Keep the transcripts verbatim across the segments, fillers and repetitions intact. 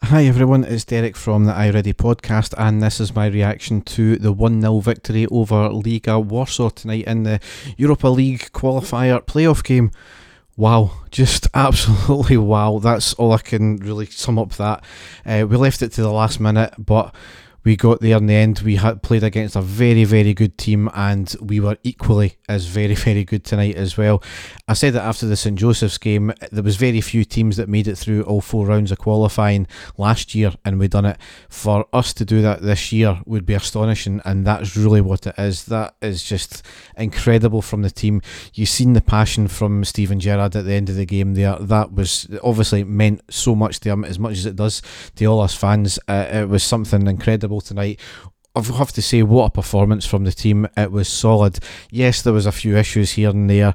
Hi everyone, it's Derek from the iReady podcast, and this is my reaction to the one nil victory over Legia Warsaw tonight in the Europa League qualifier playoff game. Wow, just absolutely wow. That's all I can really sum up that. Uh, we left it to the last minute, but we got there in the end. We had played against a very, very good team, and we were equally as very, very good tonight as well. I said that after the St Joseph's game, there was very few teams that made it through all four rounds of qualifying last year, and we done it. For us to do that this year would be astonishing, and that's really what it is. That is just incredible from the team. You've seen the passion from Steven Gerrard at the end of the game there. That was obviously meant so much to him, as much as it does to all us fans. Uh, it was something incredible tonight. I have to say, what a performance from the team. It was solid. Yes, there was a few issues here and there,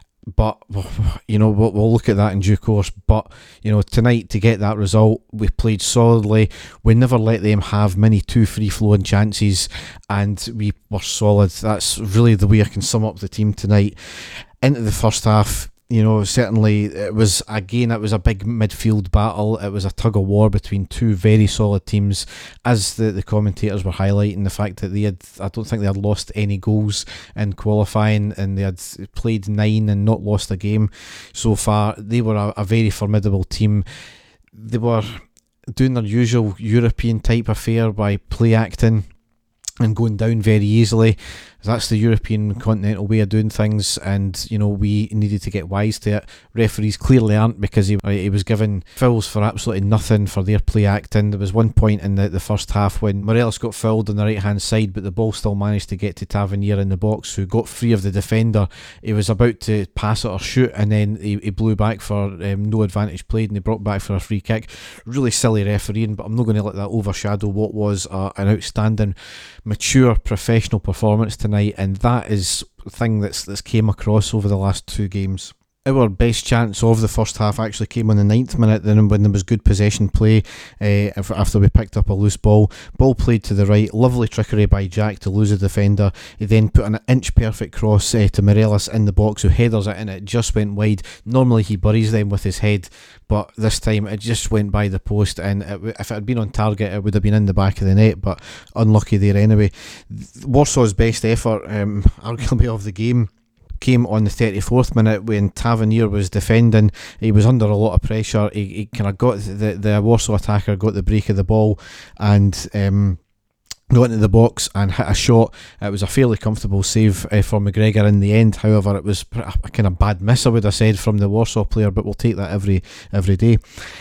but you know, we'll, we'll look at that in due course. But you know, tonight, to get that result, we played solidly. We never let them have many two free flowing chances, and we were solid. That's really the way I can sum up the team tonight. Into the first half, you know, certainly it was, again, it was a big midfield battle. It was a tug of war between two very solid teams, as the, the commentators were highlighting the fact that they had, I don't think they had lost any goals in qualifying, and they had played nine and not lost a game so far. They were a, a very formidable team. They were doing their usual European type affair by play acting and going down very easily. That's the European continental way of doing things, and you know, we needed to get wise to it. Referees clearly aren't, because he, he was given fouls for absolutely nothing for their play acting. There was one point in the, the first half when Morelos got fouled on the right hand side, but the ball still managed to get to Tavernier in the box, who got free of the defender. He was about to pass it or shoot, and then he, he blew back for um, no advantage played, and he brought back for a free kick. Really silly refereeing, but I'm not going to let that overshadow what was uh, an outstanding, mature, professional performance tonight. And that is the thing that's that's came across over the last two games. Our best chance of the first half actually came on the ninth minute, then when there was good possession play uh, after we picked up a loose ball. Ball played to the right, lovely trickery by Jack to lose a defender. He then put an inch perfect cross uh, to Morelos in the box, who headers it, and it just went wide. Normally he buries them with his head, but this time it just went by the post, and it, if it had been on target, it would have been in the back of the net, but unlucky there anyway. Warsaw's best effort, um, arguably of the game, came on the thirty-fourth minute when Tavernier was defending. He was under a lot of pressure. He, he kind of got the, the Warsaw attacker got the break of the ball, and um, got into the box and hit a shot. It was a fairly comfortable save uh, for McGregor in the end. However, it was a, a kind of bad miss, I would have said, from the Warsaw player, but we'll take that every every day.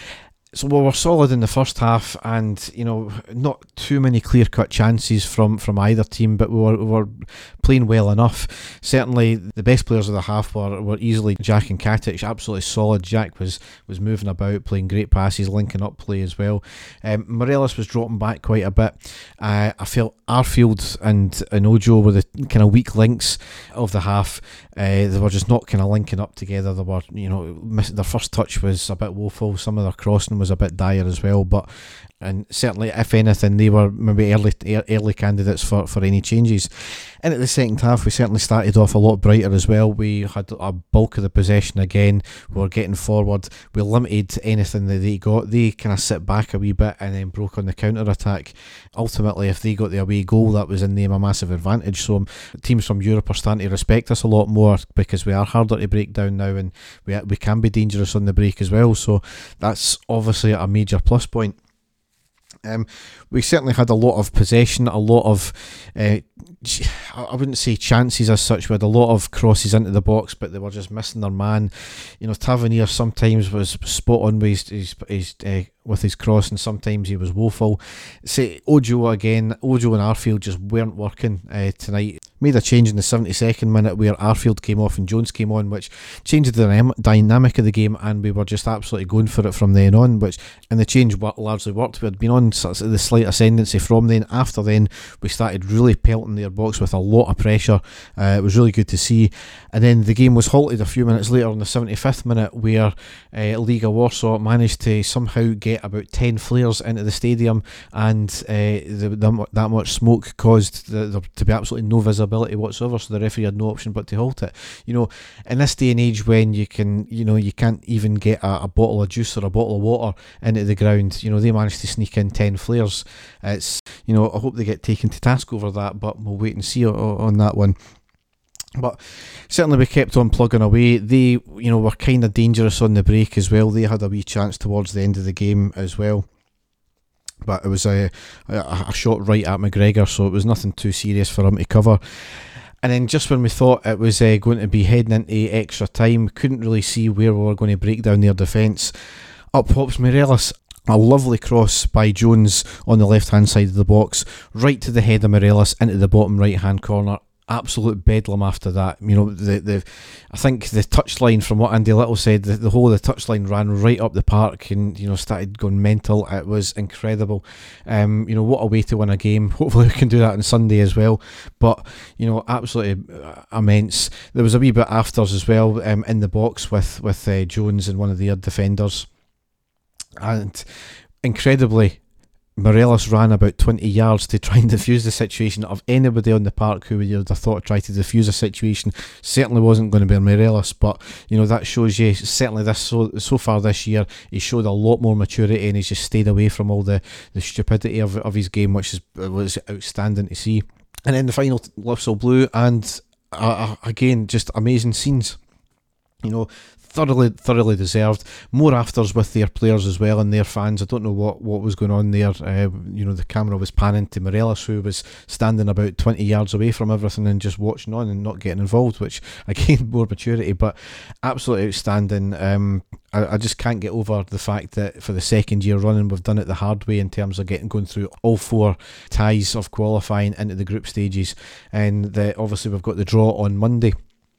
So we were solid in the first half, and you know, not too many clear-cut chances from, from either team, but we were, we were playing well enough. Certainly the best players of the half were, were easily Jack and Katic. Absolutely solid. Jack was, was moving about, playing great passes, linking up play as well. Um, Morelos was dropping back quite a bit. Uh, I felt Arfield and, and Ojo were the kind of weak links of the half. Uh, they were just not kind of linking up together. They were, you know, miss, their first touch was a bit woeful. Some of their crossing was a bit dire as well, but and certainly, if anything, they were maybe early early candidates for, for any changes. And at the second half, we certainly started off a lot brighter as well. We had a bulk of the possession again. We were getting forward. We limited anything that they got. They kind of sit back a wee bit and then broke on the counter attack. Ultimately, if they got the away goal, that was in them a massive advantage. So teams from Europe are starting to respect us a lot more, because we are harder to break down now, and we we can be dangerous on the break as well. So that's obviously a major plus point. Um, we certainly had a lot of possession, a lot of, uh, I wouldn't say chances as such. We had a lot of crosses into the box, but they were just missing their man. You know, Tavernier sometimes was spot on with his, his, his uh, with his cross, and sometimes he was woeful. Say Ojo again, Ojo and Arfield just weren't working uh, tonight. Made a change in the seventy-second minute where Arfield came off and Jones came on, which changed the dynamic of the game, and we were just absolutely going for it from then on, which, and the change largely worked. We had been on sort of the slight ascendancy from then. After then, we started really pelting their box with a lot of pressure. Uh, it was really good to see. And then the game was halted a few minutes later on the seventy-fifth minute, where uh, Legia Warsaw managed to somehow get about ten flares into the stadium, and uh, the, the, that much smoke caused the, the, to be absolutely no visibility ability whatsoever, so the referee had no option but to halt it. You know, in this day and age when you can, you know, you can't even get a, a bottle of juice or a bottle of water into the ground, you know, they managed to sneak in ten flares. It's, you know, I hope they get taken to task over that, but we'll wait and see on, on that one. But certainly we kept on plugging away. They, you know, were kind of dangerous on the break as well. They had a wee chance towards the end of the game as well, but it was a, a, a shot right at McGregor, so it was nothing too serious for him to cover. And then just when we thought it was uh, going to be heading into extra time, couldn't really see where we were going to break down their defence. Up pops Morelos. A lovely cross by Jones on the left hand side of the box, right to the head of Morelos into the bottom right hand corner. Absolute bedlam after that. You know, the the I think the touchline, from what Andy Little said, the, the whole of the touchline ran right up the park and, you know, started going mental. It was incredible. Um, you know, what a way to win a game. Hopefully we can do that on Sunday as well. But, you know, absolutely immense. There was a wee bit afters as well um, in the box with, with uh, Jones and one of the other defenders. And incredibly, Morelos ran about twenty yards to try and defuse the situation. Of anybody on the park who would have thought tried to defuse a situation, certainly wasn't going to be Morelos. But, you know, that shows you, certainly this so, so far this year, he showed a lot more maturity and he's just stayed away from all the, the stupidity of, of his game, which is was outstanding to see. And then the final whistle blew, and uh, again, just amazing scenes. You know, thoroughly, thoroughly deserved. More afters with their players as well and their fans. I don't know what, what was going on there. Uh, you know, the camera was panning to Morelos, who was standing about twenty yards away from everything and just watching on and not getting involved, which, again, more maturity, but absolutely outstanding. Um, I, I just can't get over the fact that for the second year running, we've done it the hard way in terms of getting going through all four ties of qualifying into the group stages, and that obviously we've got the draw on Monday.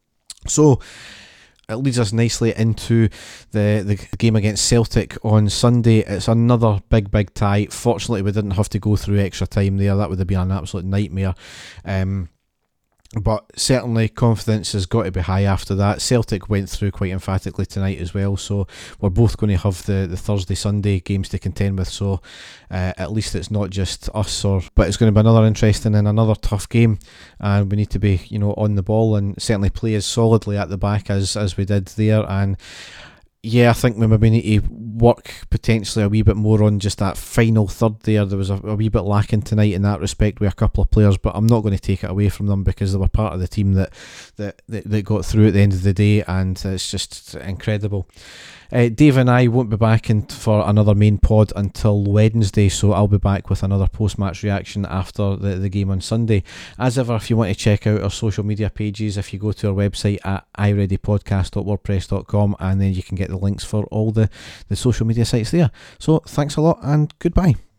So it leads us nicely into the, the game against Celtic on Sunday. It's another big, big tie. Fortunately, we didn't have to go through extra time there. That would have been an absolute nightmare. Um, but certainly confidence has got to be high after that. Celtic went through quite emphatically tonight as well, so we're both going to have the, the Thursday, Sunday games to contend with, so uh, at least it's not just us. Or but it's going to be another interesting and another tough game, and we need to be, you know, on the ball and certainly play as solidly at the back as, as we did there. And yeah, I think we maybe need to work potentially a wee bit more on just that final third there. There was a, a wee bit lacking tonight in that respect with a couple of players, but I'm not going to take it away from them because they were part of the team that that, that, that got through at the end of the day, and it's just incredible. Uh, Dave and I won't be back in for another main pod until Wednesday, so I'll be back with another post-match reaction after the, the game on Sunday. As ever, if you want to check out our social media pages, if you go to our website at i ready podcast dot wordpress dot com, and then you can get the links for all the, the social media sites there. So thanks a lot and goodbye.